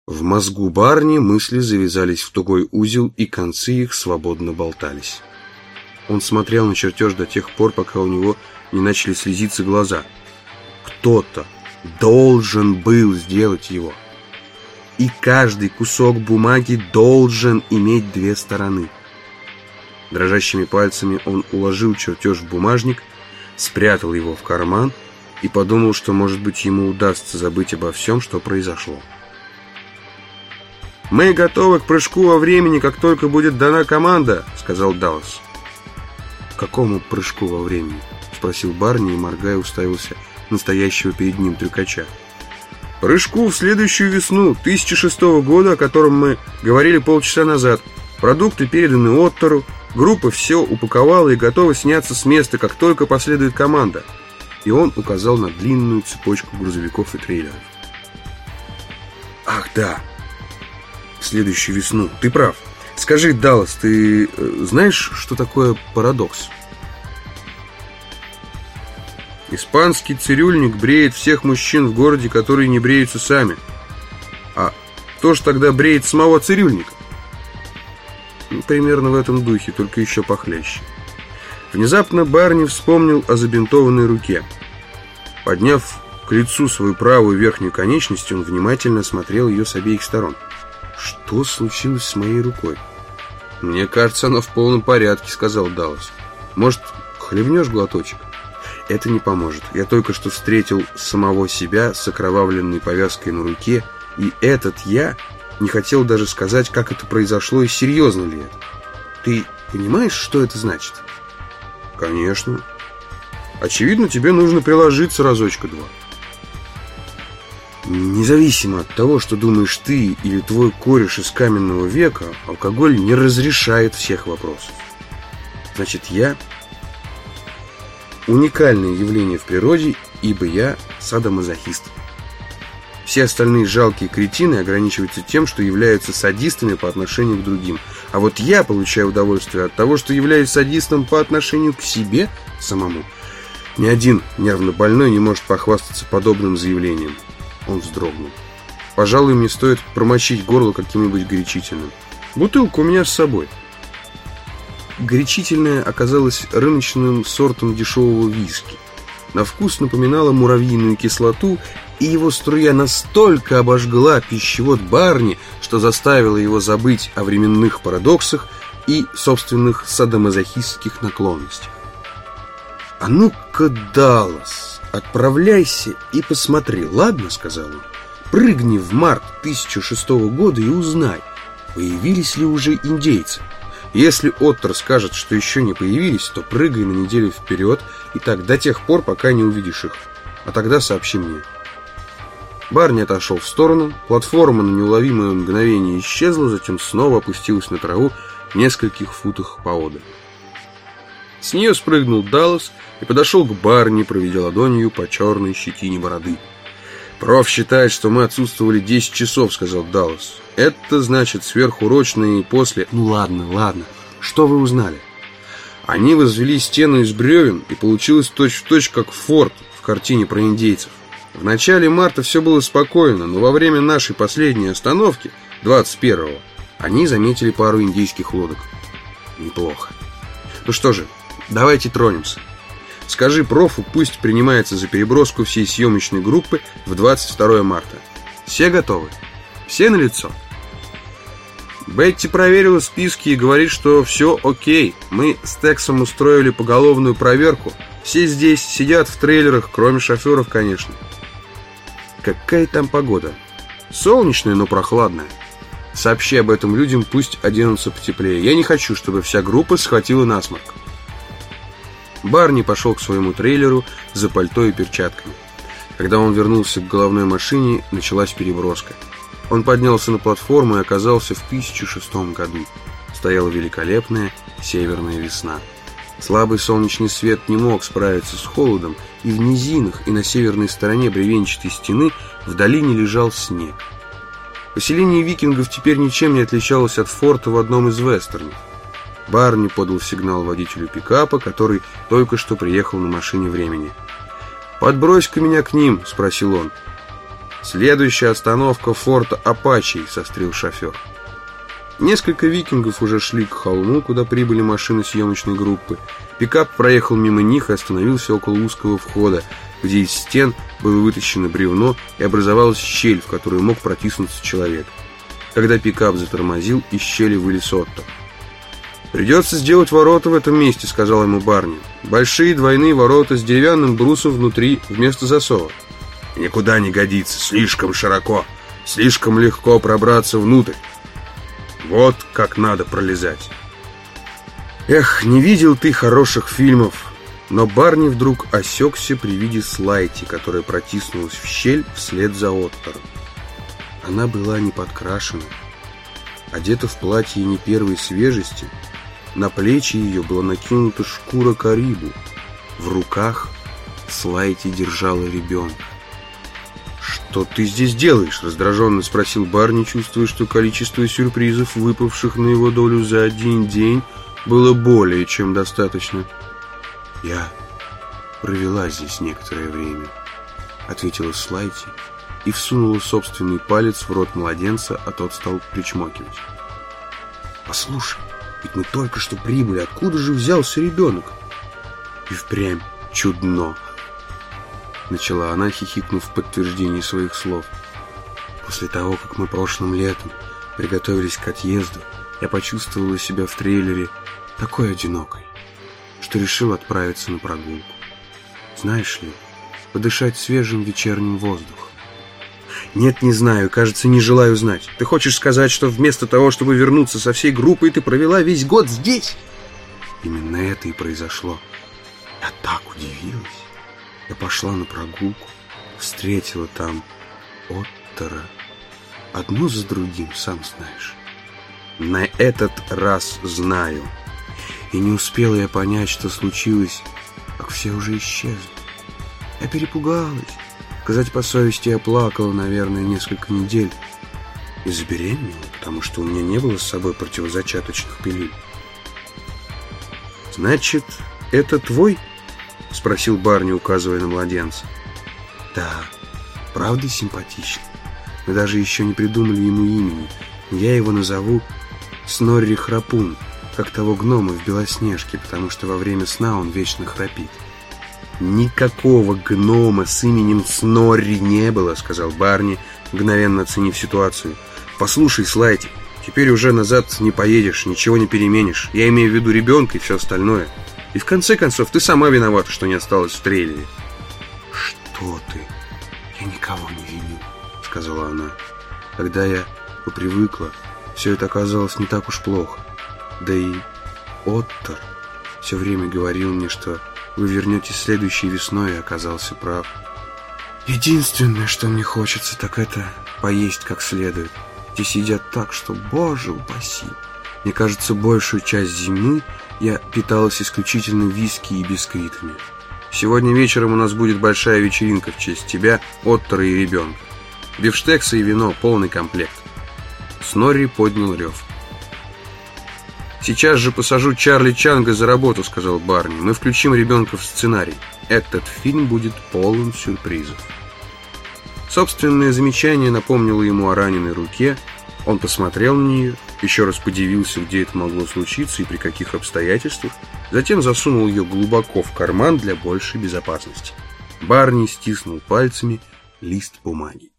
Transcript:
В мозгу Барни мысли завязались в тугой узел, и концы их свободно болтались. Он смотрел на чертеж до тех пор, пока у него не начали слезиться глаза. Кто-то должен был сделать его. И каждый кусок бумаги должен иметь две стороны. Дрожащими пальцами он уложил чертеж в бумажник, спрятал его в карман и подумал, что, может быть, ему удастся забыть обо всем, что произошло. «Мы готовы к прыжку во времени, как только будет дана команда», — сказал Даллас. «К какому прыжку во времени?» — спросил Барни и, моргая, уставился на стоящего перед ним трюкача. «Прыжку в следующую весну 1006 года, о котором мы говорили полчаса назад. Продукты переданы Оттору, группа все упаковала и готова сняться с места, как только последует команда». И он указал на длинную цепочку грузовиков и трейлеров. «Ах, да! В следующую весну. Ты прав. Скажи, Даллас, ты знаешь, что такое парадокс?» «Испанский цирюльник бреет всех мужчин в городе, которые не бреются сами. А кто ж тогда бреет самого цирюльника?» Примерно в этом духе, только еще похлеще. Внезапно Барни вспомнил о забинтованной руке. Подняв к лицу свою правую верхнюю конечность, он внимательно смотрел ее с обеих сторон. «Что случилось с моей рукой?» «Мне кажется, она в полном порядке», — сказал Даллас. «Может, хлебнешь глоточек?» «Это не поможет. Я только что встретил самого себя с окровавленной повязкой на руке, и этот я не хотел даже сказать, как это произошло и серьезно ли это. Ты понимаешь, что это значит?» «Конечно. Очевидно, тебе нужно приложиться разочка-два». Независимо от того, что думаешь ты или твой кореш из каменного века, алкоголь не разрешает всех вопросов. Значит, я уникальное явление в природе, ибо я садомазохист. Все остальные жалкие кретины ограничиваются тем, что являются садистами по отношению к другим. А вот я получаю удовольствие от того, что являюсь садистом по отношению к себе самому. Ни один нервно больной не может похвастаться подобным заявлением. Он вздрогнул. «Пожалуй, мне стоит промочить горло каким-нибудь горячительным. Бутылку у меня с собой». Горячительное оказалось рыночным сортом дешевого виски. На вкус напоминало муравьиную кислоту, и его струя настолько обожгла пищевод Барни, что заставила его забыть о временных парадоксах и собственных садомазохистских наклонностях. «А ну-ка, Даллас, отправляйся и посмотри, ладно?» — сказал он. «Прыгни в март 1006 года и узнай, появились ли уже индейцы. Если Оттор скажет, что еще не появились, то прыгай на неделю вперед, и так до тех пор, пока не увидишь их. А тогда сообщи мне». Барни отошел в сторону, платформа на неуловимое мгновение исчезла, затем снова опустилась на траву в нескольких футах поодаль. С нее спрыгнул Даллас и подошел к Барни, проведя ладонью по черной щетине бороды. «Проф считает, что мы отсутствовали 10 часов», — сказал Даллас. «Это значит сверхурочные и после...» «Ну ладно, ладно. Что вы узнали?» «Они возвели стену из бревен, и получилось точь-в-точь как форт в картине про индейцев. В начале марта все было спокойно, но во время нашей последней остановки, 21-го, они заметили пару индейских лодок». «Неплохо. Ну что же, давайте тронемся. Скажи профу, пусть принимается за переброску всей съемочной группы в 22 марта. Все готовы? Все налицо?» Бетти проверила списки и говорит, что все окей. Мы с Тексом устроили поголовную проверку. Все здесь сидят в трейлерах, кроме шоферов, конечно. Какая там погода? Солнечная, но прохладная. Сообщи об этом людям, пусть оденутся потеплее. Я не хочу, чтобы вся группа схватила насморк. Барни пошел к своему трейлеру за пальто и перчатками. Когда он вернулся к головной машине, началась переброска. Он поднялся на платформу и оказался в 1006 году. Стояла великолепная северная весна. Слабый солнечный свет не мог справиться с холодом, и в низинах и на северной стороне бревенчатой стены в долине лежал снег. Поселение викингов теперь ничем не отличалось от форта в одном из вестернов. Барни подал сигнал водителю пикапа, который только что приехал на машине времени. «Подбрось-ка меня к ним», — спросил он. «Следующая остановка форта Апачи», — сострил шофер. Несколько викингов уже шли к холму, куда прибыли машины съемочной группы. Пикап проехал мимо них и остановился около узкого входа, где из стен было вытащено бревно и образовалась щель, в которую мог протиснуться человек. Когда пикап затормозил, из щели вылез Отто. «Придется сделать ворота в этом месте», — сказал ему Барни. «Большие двойные ворота с деревянным брусом внутри вместо засова». «Никуда не годится, слишком широко, слишком легко пробраться внутрь. Вот как надо пролезать». Эх, не видел ты хороших фильмов. Но Барни вдруг осекся при виде Слайти, которая протиснулась в щель вслед за Оттором. Она была не подкрашена, одета в платье не первой свежести. На плечи ее была накинута шкура карибу. В руках Слайти держала ребенка. «Что ты здесь делаешь?» — раздраженно спросил Барни, чувствуя, что количество сюрпризов, выпавших на его долю за один день, было более чем достаточно. «Я провела здесь некоторое время», — ответила Слайти и всунула собственный палец в рот младенца, а тот стал причмокивать. «Послушай, ведь мы только что прибыли. Откуда же взялся ребенок?» «И впрямь чудно», — начала она, хихикнув в подтверждение своих слов. «После того, как мы прошлым летом приготовились к отъезду, я почувствовала себя в трейлере такой одинокой, что решил отправиться на прогулку. Знаешь ли, подышать свежим вечерним воздухом». «Нет, не знаю, кажется, не желаю знать. Ты хочешь сказать, что вместо того, чтобы вернуться со всей группой, ты провела весь год здесь?» «Именно это и произошло. Я так удивилась. Я пошла на прогулку, встретила там Оттора. Одно за другим, сам знаешь. На этот раз знаю. И не успела я понять, что случилось, как все уже исчезли. Я перепугалась. Сказать по совести, я плакала, наверное, несколько недель. И забеременела, потому что у меня не было с собой противозачаточных пилюль». «Значит, это твой?» — спросил Барни, указывая на младенца. «Да, правда симпатичный. Мы даже еще не придумали ему имени. Я его назову Снорри Храпун, как того гнома в Белоснежке, потому что во время сна он вечно храпит». «Никакого гнома с именем Снорри не было», — сказал Барни, мгновенно оценив ситуацию. «Послушай, Слайти, теперь уже назад не поедешь, ничего не переменишь. Я имею в виду ребенка и все остальное. И в конце концов, ты сама виновата, что не осталась в трейлере». «Что ты? Я никого не виню», — сказала она. «Когда я попривыкла, все это оказалось не так уж плохо. Да и Оттор все время говорил мне, что вы вернетесь следующей весной, и оказался прав. Единственное, что мне хочется, так это поесть как следует. Здесь едят так, что, боже упаси. Мне кажется, большую часть зимы я питалась исключительно виски и бисквитами. Сегодня вечером у нас будет большая вечеринка в честь тебя, Оттора и ребенка. Бифштексы и вино, полный комплект». Снорри поднял рев. «Сейчас же посажу Чарли Чанга за работу», — сказал Барни. «Мы включим ребенка в сценарий. Этот фильм будет полон сюрпризов». Собственное замечание напомнило ему о раненой руке. Он посмотрел на нее, еще раз подивился, где это могло случиться и при каких обстоятельствах, затем засунул ее глубоко в карман для большей безопасности. Барни стиснул пальцами лист бумаги.